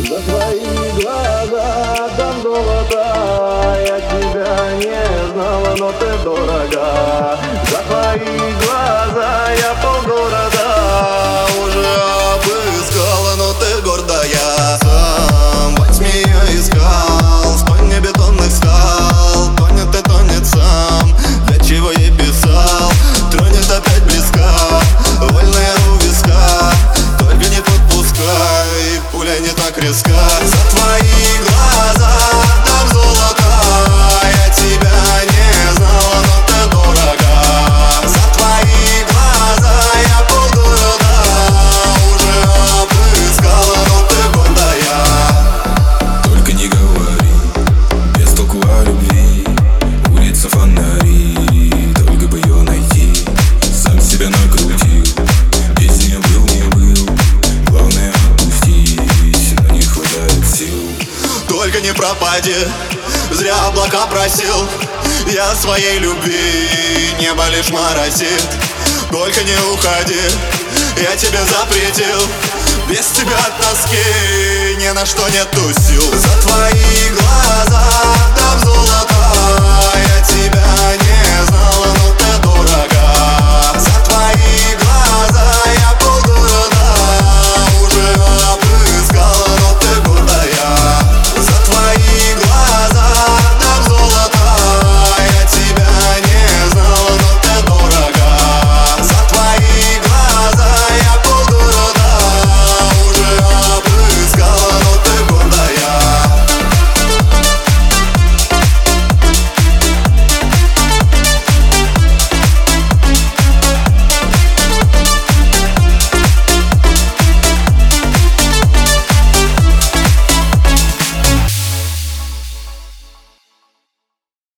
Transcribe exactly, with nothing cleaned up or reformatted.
За твои глаза дам золото, я тебя не знала, но ты дорога. За твои глаза я полгорода уже обыскала, но ты гордая. Сам во тьме я искал, в спальне бетонных скал. Тонет и тонет сам, для чего я писал. Тронет опять близка, вольная у виска. Только не подпускай, пуля не так резка. За твои глаза дам золото, я тебя не знала, но ты дорога. За твои глаза я полгорода уже обыскала, но ты гордая. Только не говори, без толку о любви. Улица фонари, только бы ее найти. Сам себя накрутил, без нее был, не был. Главное отпустить, но не хватает сил. Только не пропади, зря облака просил. Я своей любви, небо лишь моросит. Только не уходи, я тебе запретил. Без тебя от тоски ни на что нету сил. За твои глаза дам золото,